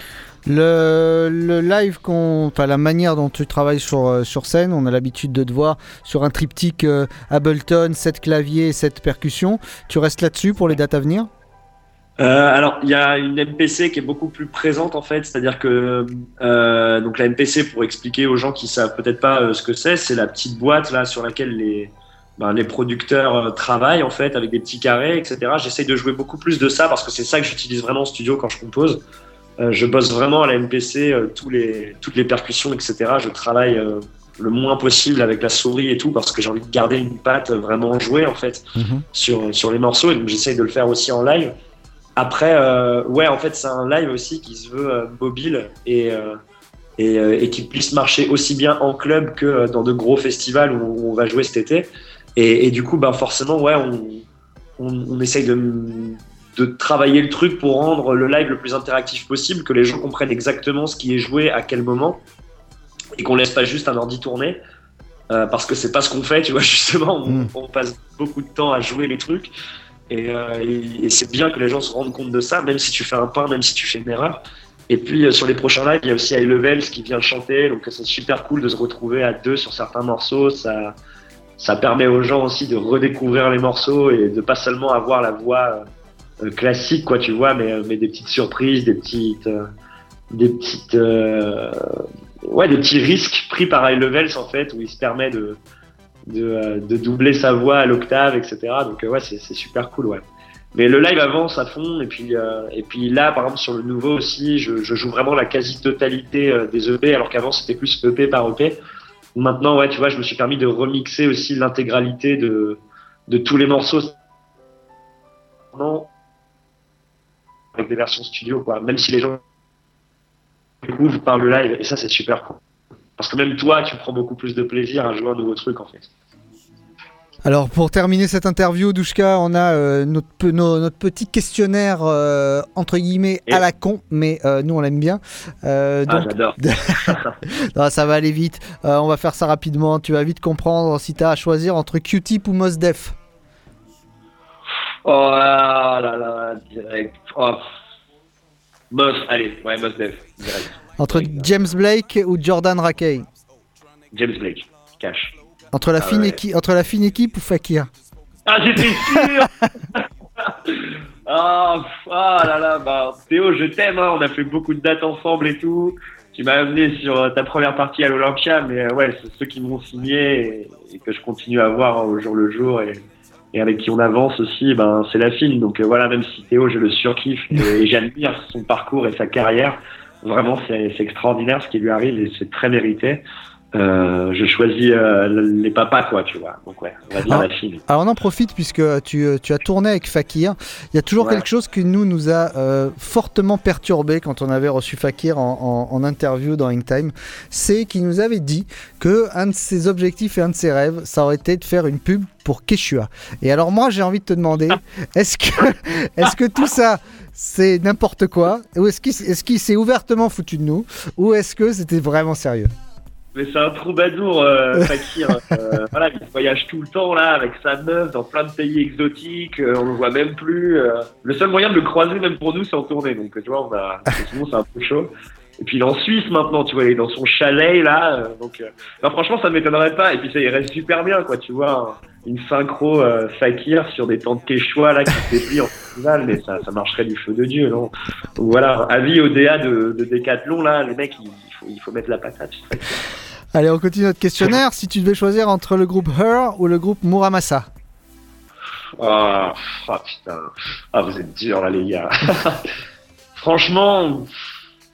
S14: Le, le live, qu'on, enfin la manière dont tu travailles sur, sur scène, on a l'habitude de te voir sur un triptyque euh, Ableton, sept claviers, sept percussions. Tu restes là-dessus pour les dates à venir ?
S16: Euh, alors, il y a une M P C qui est beaucoup plus présente en fait, c'est-à-dire que euh, donc la M P C, pour expliquer aux gens qui savent peut-être pas euh, ce que c'est, c'est la petite boîte là sur laquelle les ben, les producteurs euh, travaillent en fait avec des petits carrés, et cetera. J'essaye de jouer beaucoup plus de ça parce que c'est ça que j'utilise vraiment en studio quand je compose. Euh, je bosse vraiment à la M P C, euh, tous les toutes les percussions, et cetera. Je travaille euh, le moins possible avec la souris et tout parce que j'ai envie de garder une patte vraiment jouée en fait mm-hmm. sur sur les morceaux et donc j'essaye de le faire aussi en live. Après, euh, ouais, en fait, c'est un live aussi qui se veut euh, mobile et, euh, et, euh, et qui puisse marcher aussi bien en club que euh, dans de gros festivals où on va jouer cet été. Et, et du coup, bah, forcément, ouais, on, on, on essaye de, de travailler le truc pour rendre le live le plus interactif possible, que les gens comprennent exactement ce qui est joué à quel moment et qu'on laisse pas juste un ordi tourner. Euh, parce que c'est pas ce qu'on fait, tu vois, justement, on, mmh. on passe beaucoup de temps à jouer les trucs. Et, euh, et, et c'est bien que les gens se rendent compte de ça, même si tu fais un pain, même si tu fais une erreur. Et puis euh, sur les prochains lives, il y a aussi High Levels qui vient chanter, donc c'est super cool de se retrouver à deux sur certains morceaux. Ça, ça permet aux gens aussi de redécouvrir les morceaux et de pas seulement avoir la voix euh, classique, quoi, tu vois, mais, mais des petites surprises, des petites, euh, des petites, euh, ouais, des petits risques pris par High Levels en fait, où il se permet de De, de doubler sa voix à l'octave, et cetera. Donc euh, ouais, c'est, c'est super cool, ouais. Mais le live avance à fond, et puis euh, et puis là, par exemple sur le nouveau aussi, je, je joue vraiment la quasi-totalité euh, des E P, alors qu'avant c'était plus E P par E P. Maintenant, ouais, tu vois, je me suis permis de remixer aussi l'intégralité de de tous les morceaux, non, avec des versions studio, quoi. Même si les gens découvrent par le live, et ça c'est super cool. Parce que même toi, tu prends beaucoup plus de plaisir à jouer un nouveau truc, en fait.
S14: Alors, pour terminer cette interview, Douchka, on a euh, notre, nos, notre petit questionnaire, euh, entre guillemets, Et... à la con, mais euh, nous, on l'aime bien. Euh, donc...
S16: Ah, j'adore.
S14: Non, ça va aller vite. Euh, on va faire ça rapidement. Tu vas vite comprendre si tu as à choisir entre Q-Tip ou Mos Def.
S16: Oh là là là, direct. Oh. Mos, allez, ouais, Mos Def, direct.
S14: Entre James Blake ou Jordan Rakei?
S16: James Blake, cash.
S14: Entre la,
S16: ah
S14: fine
S16: ouais.
S14: équi- entre la fine équipe ou Fakir?
S16: Ah, j'étais sûr. Ah, oh, oh là là, bah, Théo, je t'aime, hein. On a fait beaucoup de dates ensemble et tout. Tu m'as amené sur ta première partie à l'Olympia, mais euh, ouais, c'est ceux qui m'ont signé et, et que je continue à voir hein, au jour le jour et, et avec qui on avance aussi, ben, c'est la fine. Donc euh, voilà, même si Théo, je le surkiffe et, et j'admire son parcours et sa carrière. Vraiment, c'est, c'est extraordinaire ce qui lui arrive et c'est très mérité. Euh, je choisis euh, les papas, quoi, tu vois. Donc, ouais, on va dire
S14: alors,
S16: la fille.
S14: Alors, on en profite puisque tu, tu as tourné avec Fakir. Il y a toujours ouais. quelque chose qui nous, nous a euh, fortement perturbé quand on avait reçu Fakir en, en, en interview dans Hangtime. C'est qu'il nous avait dit qu'un de ses objectifs et un de ses rêves, ça aurait été de faire une pub pour Quechua. Et alors, moi, j'ai envie de te demander, est-ce que, est-ce que tout ça, c'est n'importe quoi? Ou est-ce qu'il, est-ce qu'il s'est ouvertement foutu de nous? Ou est-ce que c'était vraiment sérieux?
S16: Mais c'est un troubadour, euh, Fakir. euh, voilà, il voyage tout le temps là avec sa meuf dans plein de pays exotiques. Euh, on le voit même plus. Euh, le seul moyen de le croiser, même pour nous, c'est en tournée. Donc tu vois, on a. Sinon, c'est un peu chaud. Et puis il est en Suisse maintenant, tu vois, il est dans son chalet là. Euh, donc, euh, non, franchement, ça ne m'étonnerait pas. Et puis ça, il reste super bien, quoi. Tu vois, une synchro euh, Fakir sur des temps de Quechua là qui se déplient en festival, mais ça, ça marcherait du feu de Dieu, non? Donc voilà, avis au D A de, de Decathlon là, les mecs, il, il faut, il faut mettre la patate.
S14: Allez, on continue notre questionnaire. Si tu devais choisir entre le groupe Her ou le groupe Muramasa?
S16: Oh, oh putain. Ah, vous êtes durs là, les gars. Franchement,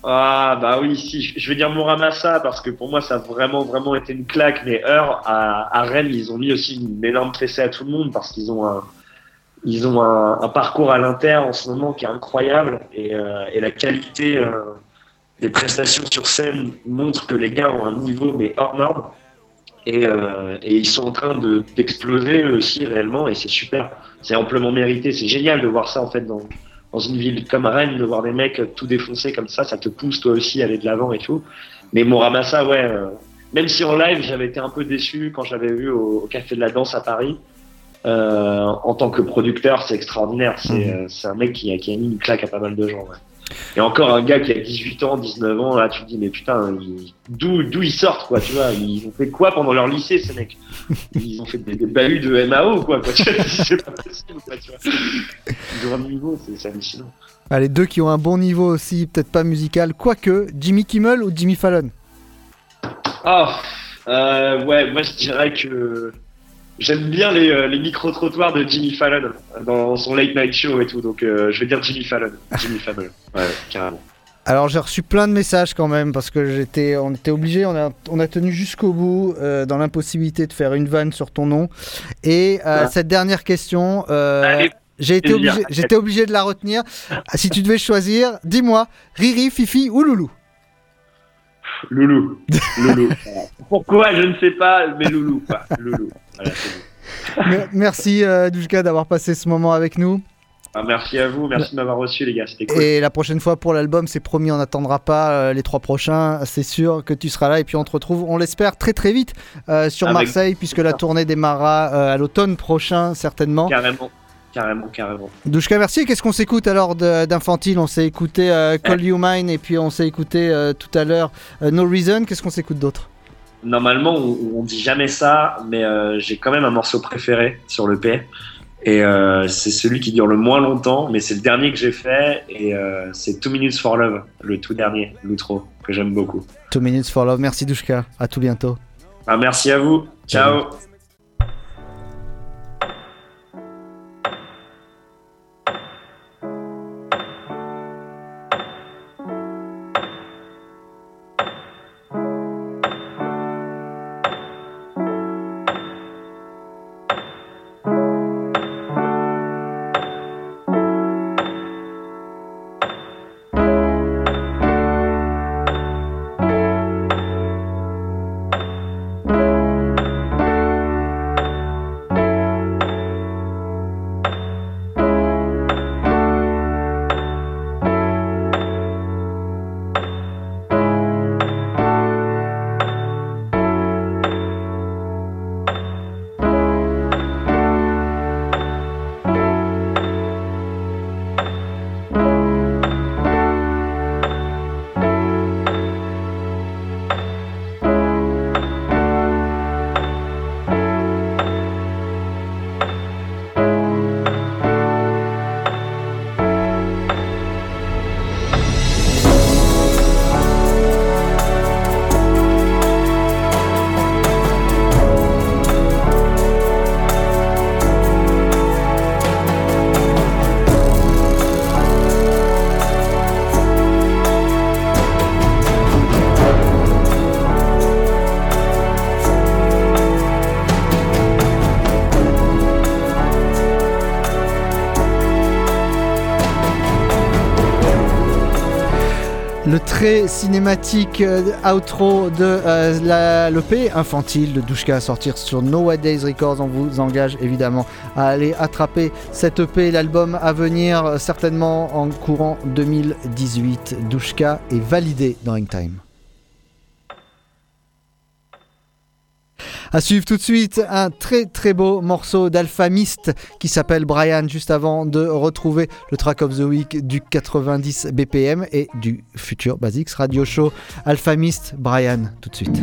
S16: Ah bah oui, si, je vais dire Muramasa parce que pour moi ça a vraiment vraiment été une claque. Mais Heure à, à Rennes, ils ont mis aussi une énorme fessée à tout le monde parce qu'ils ont un ils ont un, un parcours à l'Inter en ce moment qui est incroyable et, euh, et la qualité euh, des prestations sur scène montre que les gars ont un niveau mais hors norme et, euh, et ils sont en train de d'exploser eux aussi réellement et c'est super, c'est amplement mérité, c'est génial de voir ça en fait dans dans une ville comme Rennes, de voir des mecs tout défoncés comme ça, ça te pousse toi aussi à aller de l'avant et tout. Mais Muramasa, ouais, euh, même si en live j'avais été un peu déçu quand j'avais vu au, au Café de la Danse à Paris, euh, en tant que producteur, c'est extraordinaire. C'est, mmh. euh, c'est un mec qui a, qui a mis une claque à pas mal de gens. Ouais. Et encore un gars qui a dix-huit ans, dix-neuf ans, là tu te dis mais putain, ils, d'où, d'où ils sortent quoi, tu vois, ils ont fait quoi pendant leur lycée ces mecs? Ils ont fait des, des bahuts de M A O quoi, quoi tu vois, c'est pas possible quoi, tu vois. Ils ont un niveau, c'est, c'est hallucinant.
S14: Ah, les deux qui ont un bon niveau aussi, peut-être pas musical, quoique, Jimmy Kimmel ou Jimmy Fallon?
S16: Oh, euh, ouais, moi je dirais que j'aime bien les, euh, les micro-trottoirs de Jimmy Fallon dans son late night show et tout, donc euh, je vais dire Jimmy Fallon. Jimmy Fallon, ouais, carrément.
S14: Alors j'ai reçu plein de messages quand même parce que j'étais, on était obligé, on a, on a tenu jusqu'au bout euh, dans l'impossibilité de faire une vanne sur ton nom. Et euh, ouais. cette dernière question, euh, Allez, j'ai été obligé, j'étais obligé de la retenir. Si tu devais choisir, dis-moi, Riri, Fifi ou Loulou?
S16: Loulou. Loulou. Pourquoi je ne sais pas, mais Loulou. Quoi. Loulou. Voilà, c'est bon.
S14: Merci euh, Douchka d'avoir passé ce moment avec nous.
S16: Ah, merci à vous, merci de m'avoir reçu les gars, c'était cool.
S14: Et la prochaine fois pour l'album, c'est promis, on n'attendra pas euh, les trois prochains, c'est sûr que tu seras là et puis on te retrouve, on l'espère, très très vite euh, sur Avec Marseille puisque la tournée démarrera euh, à l'automne prochain certainement.
S16: Carrément, carrément, carrément.
S14: Douchka, merci. Qu'est-ce qu'on s'écoute alors de, d'Infantile? On s'est écouté euh, Call You Mine et puis on s'est écouté euh, tout à l'heure euh, No Reason. Qu'est-ce qu'on s'écoute d'autre?
S16: Normalement, on, on dit jamais ça, mais euh, j'ai quand même un morceau préféré sur le P. Et euh, c'est celui qui dure le moins longtemps, mais c'est le dernier que j'ai fait. Et euh, c'est Two Minutes for Love, le tout dernier, l'outro, que j'aime beaucoup.
S14: Two Minutes for Love, merci Douchka, à tout bientôt.
S16: Ah, merci à vous, ciao. Ciao.
S14: Le très cinématique euh, outro de euh, la, l'E P Infantile de Douchka à sortir sur Nowadays Records. On vous engage évidemment à aller attraper cette E P, l'album à venir euh, certainement en courant deux mille dix-huit. Douchka est validé dans Hangtime. À suivre tout de suite un très très beau morceau d'Alphamist qui s'appelle Brian, juste avant de retrouver le track of the week du quatre-vingt-dix B P M et du futur Basics Radio Show. Alphamist, Brian, tout de suite.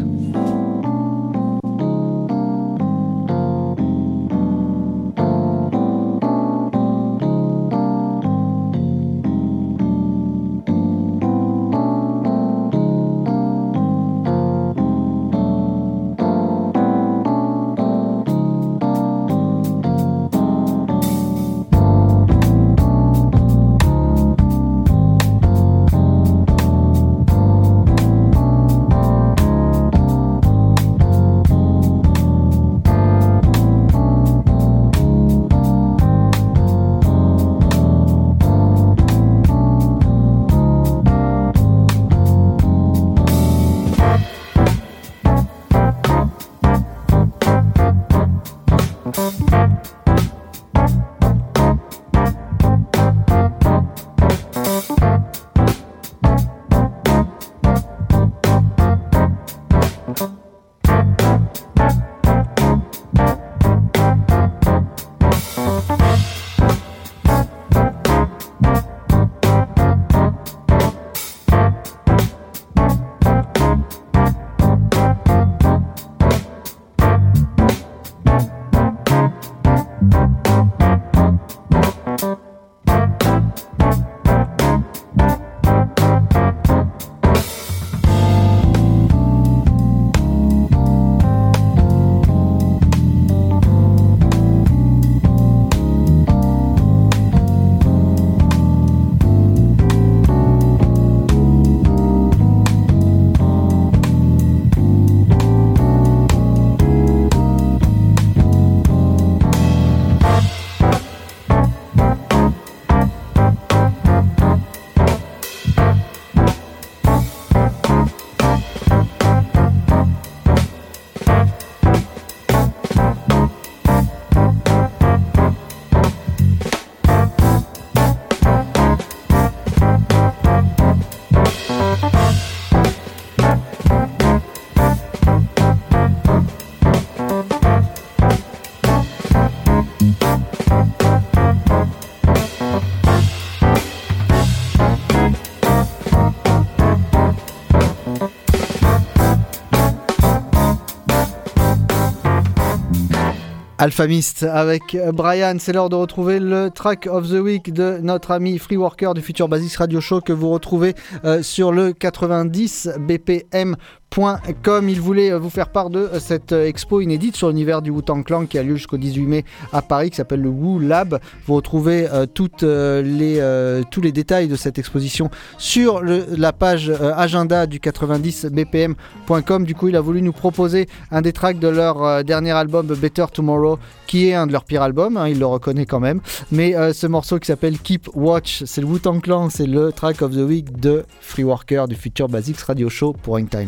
S14: Alphamist avec Brian, c'est l'heure de retrouver le track of the week de notre ami Free Worker du Future Basics Radio Show que vous retrouvez euh, sur le quatre-vingt-dix b p m point com. Il voulait vous faire part de cette expo inédite sur l'univers du Wu-Tang Clan qui a lieu jusqu'au dix-huit mai à Paris, qui s'appelle le Wu Lab. Vous retrouvez euh, toutes, euh, les, euh, tous les détails de cette exposition sur le, la page euh, agenda du quatre-vingt-dix b p m point com. Du coup, il a voulu nous proposer un des tracks de leur euh, dernier album Better Tomorrow, qui est un de leurs pires albums, hein, il le reconnaît quand même. Mais euh, ce morceau qui s'appelle Keep Watch, c'est le Wu-Tang Clan, c'est le track of the week de Free Worker du Future Basics Radio Show pour Hangtime.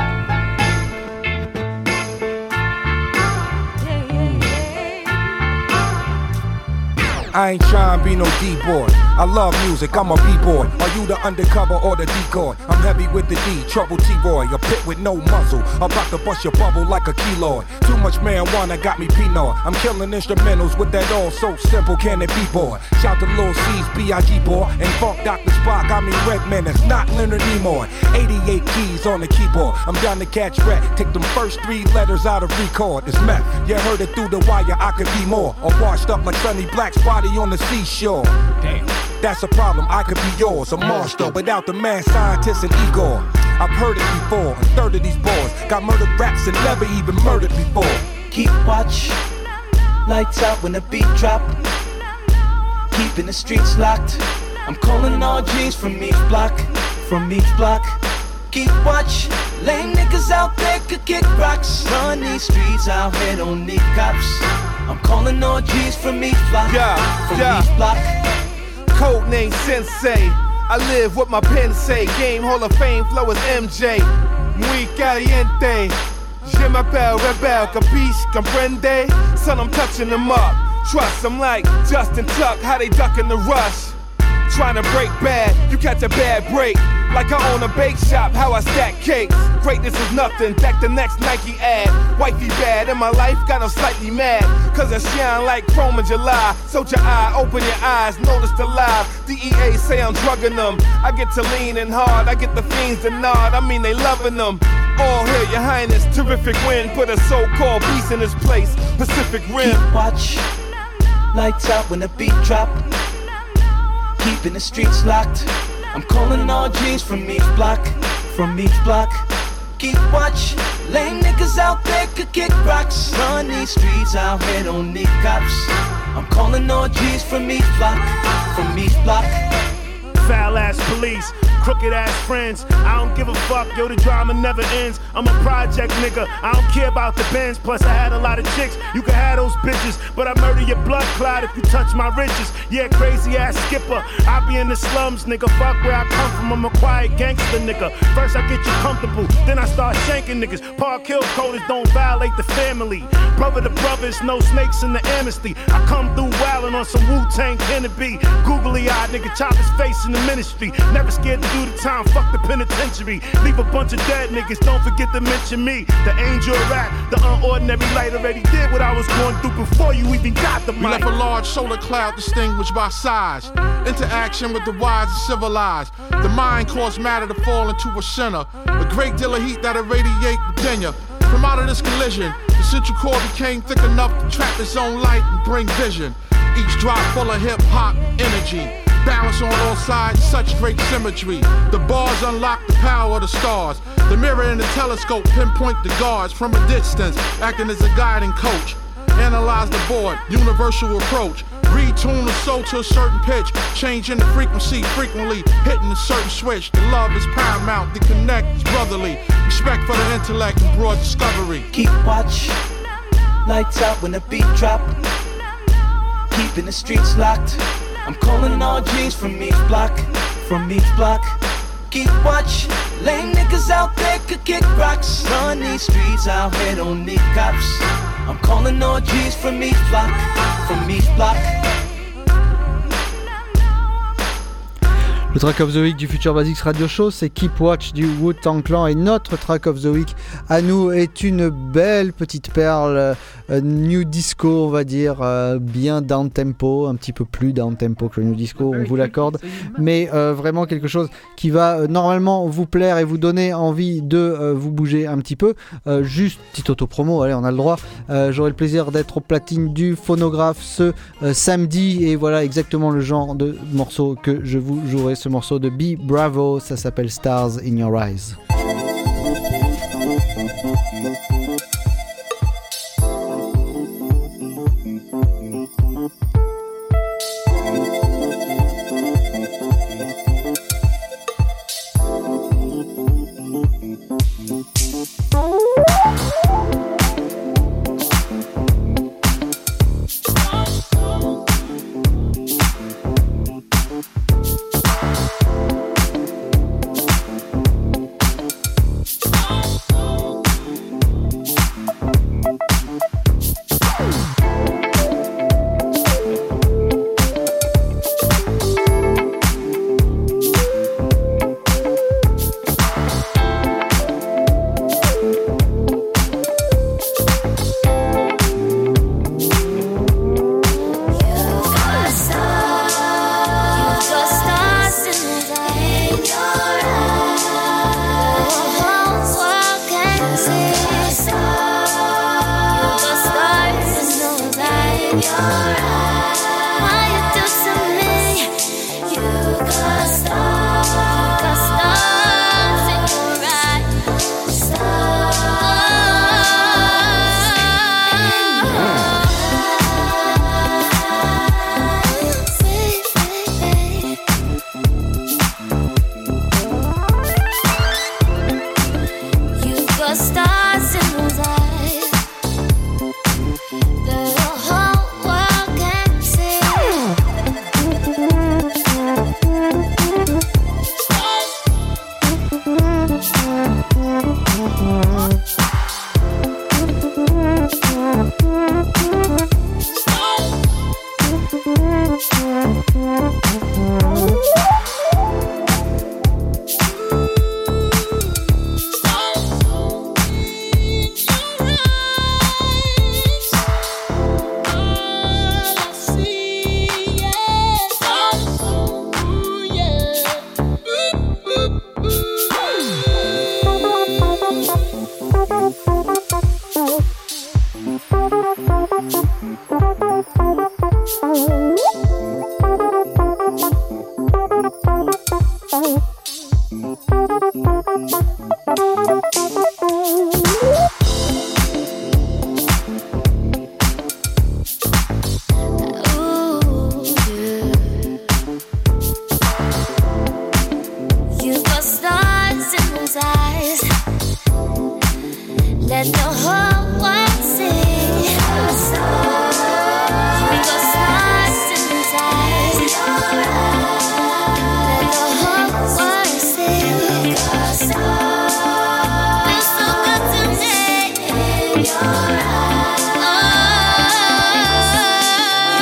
S17: I ain't trying to be no D-boy. I love music, I'm a B-boy. Are you the undercover or the decoy? I'm heavy with the D, trouble T-Roy. A pit with no muzzle, about to bust your bubble like a keloid. Too much marijuana got me Pinot. I'm killing instrumentals with that all so simple, can it be, boy? Shout to Lil C's, B I G boy. And Funk Doctor Spock, I mean Redman, it's not Leonard Nimoy. eighty-eight keys on the keyboard, I'm down to catch rat. Take them first three letters out of record, it's meth. You heard it through the wire, I could be more. Or washed up like Sonny Black's body on the seashore. Damn. That's a problem, I could be yours. A monster without the mad scientist and Igor. I've heard it before, a third of these boys got murdered raps and never even murdered before.
S18: Keep watch, lights out when the beat drop. Keeping the streets locked. I'm calling all G's from each block, from each block. Keep watch, lame niggas out there could kick rocks. Run these streets out here, don't need cops. I'm calling all G's from each block,
S17: yeah,
S18: from
S17: yeah.
S18: each block.
S17: Code name Sensei, I live what my pen say. Game Hall of Fame flow is M J. Muy caliente, je m'appelle Rebel, capiche, comprende? Son, I'm touching them up. Trust, I'm like Justin Tuck, how they ducking the rush. Trying to break bad, you catch a bad break. Like I own a bake shop, how I stack cakes. Greatness is nothing, back the next Nike ad. Wifey bad, and my life got them slightly mad. Cause I shine like chrome in July. So your eye, open your eyes, notice the lie. D E A say I'm drugging them. I get to leaning hard, I get the fiends to nod. I mean they loving them. All here, your highness, terrific wind. Put a so-called beast in this place, Pacific Rim.
S18: Keep watch, lights out when the beat drop. Keeping the streets locked. I'm calling all G's from each block, from each block. Keep watch, lame niggas out there could kick rocks. Run these streets out here, don't need cops. I'm calling all G's from each block, from each block.
S19: Foul ass police, crooked ass friends. I don't give a fuck, yo, the drama never ends. I'm a project nigga, I don't care about the Benz. Plus I had a lot of chicks, you can have those bitches, but I murder your blood clot if you touch my riches. Yeah, crazy ass skipper, I be in the slums, nigga. Fuck where I come from, I'm a quiet gangster nigga. First I get you comfortable, then I start shanking niggas. Park Hill coders don't violate the family. Brother to brothers, no snakes in the amnesty. I come through wildin' on some Wu-Tang Kennedy. Googly eyed nigga, chop his face in the ministry. Never scared to do the time, fuck the penitentiary. Leave a bunch of dead niggas, don't forget to mention me. The angel rap, the unordinary light already did what I was going through before you even got the mic.
S20: We left a large solar cloud distinguished by size. Interaction with the wise and civilized. The mind caused matter to fall into a center. A great deal of heat that irradiate within ya. From out of this collision, the central core became thick enough to trap its own light and bring vision. Each drop full of hip-hop energy. Balance on all sides, such great symmetry. The bars unlock the power of the stars. The mirror in the telescope pinpoint the guards from a distance, acting as a guiding coach. Analyze the board, universal approach. Retune the soul to a certain pitch, changing the frequency frequently, hitting a certain switch. The love is paramount, the connect is brotherly. Respect for the intellect and broad discovery.
S18: Keep watch, lights out when the beat drop. Keeping the streets locked. I'm calling all G's from each block, from each block. Keep watch, lame niggas out there could kick rocks. Run these streets out here, don't need cops. I'm calling all G's from each block, from each block.
S14: Le track of the week du Future Basics Radio Show, c'est Keep Watch du Wu-Tang Clan, et notre track of the week à nous est une belle petite perle euh, new disco, on va dire, euh, bien down tempo, un petit peu plus down tempo que le new disco, on vous l'accorde, mais euh, vraiment quelque chose qui va euh, normalement vous plaire et vous donner envie de euh, vous bouger un petit peu. Euh, juste petite auto-promo, allez, on a le droit. Euh, j'aurai le plaisir d'être au platine du Phonographe ce euh, samedi, et voilà exactement le genre de morceau que je vous jouerai. Ce morceau de B Bravo, ça s'appelle Stars in Your Eyes.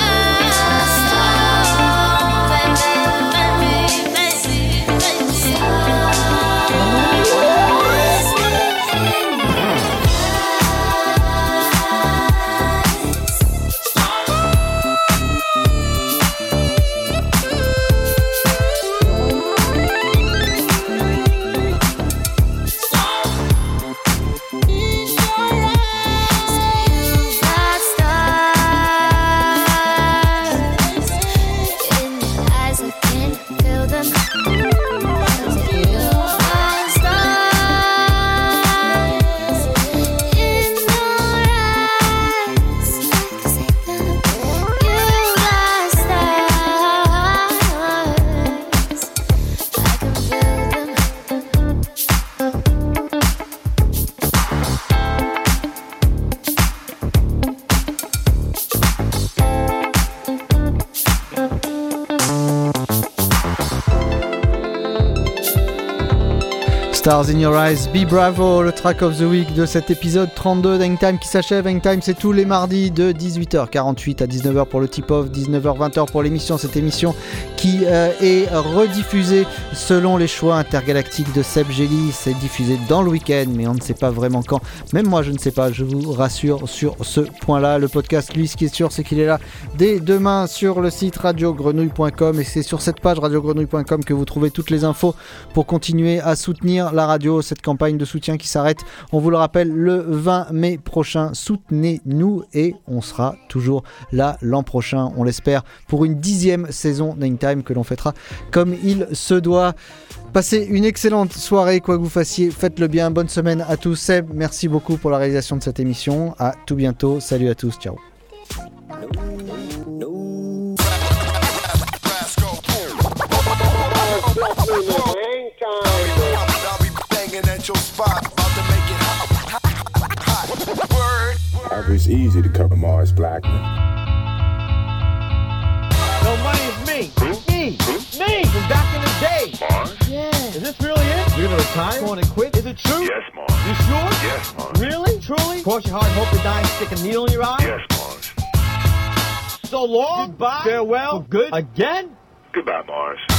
S21: Stars
S14: Stars in Your Eyes, Be Bravo, le track of the week de cet épisode trente-deux d'Hangtime qui s'achève. Hangtime, c'est tous les mardis de dix-huit heures quarante-huit à dix-neuf heures pour le tip-off, dix-neuf heures vingt pour l'émission. Cette émission qui euh, est rediffusée selon les choix intergalactiques de Seb Gély. C'est diffusé dans le week-end, mais on ne sait pas vraiment quand. Même moi, je ne sais pas, je vous rassure sur ce point-là. Le podcast, lui, ce qui est sûr, c'est qu'il est là dès demain sur le site radio grenouille point com, et c'est sur cette page radio grenouille point com que vous trouvez toutes les infos pour continuer à soutenir la radio, cette campagne de soutien qui s'arrête, on vous le rappelle, le vingt mai prochain. Soutenez-nous et on sera toujours là l'an prochain, on l'espère, pour une dixième saison d'Hangtime que l'on fêtera comme il se doit. Passez une excellente soirée, quoi que vous fassiez, faites-le bien, bonne semaine à tous. Seb, merci beaucoup pour la réalisation de cette émission, à tout bientôt, salut à tous, ciao.
S21: It's easy to cover Mars Blackman.
S22: No, money is me. Me. Me. From back in the day.
S21: Mars?
S22: Yeah. Is this really it? You're gonna retire? Going to quit? Is it true?
S21: Yes, Mars.
S22: You sure?
S21: Yes, Mars.
S22: Really? Truly? Cross your heart and hope to die and stick a needle in your eye?
S21: Yes, Mars.
S22: So long. Goodbye. Farewell. For good. Again?
S21: Goodbye, Mars.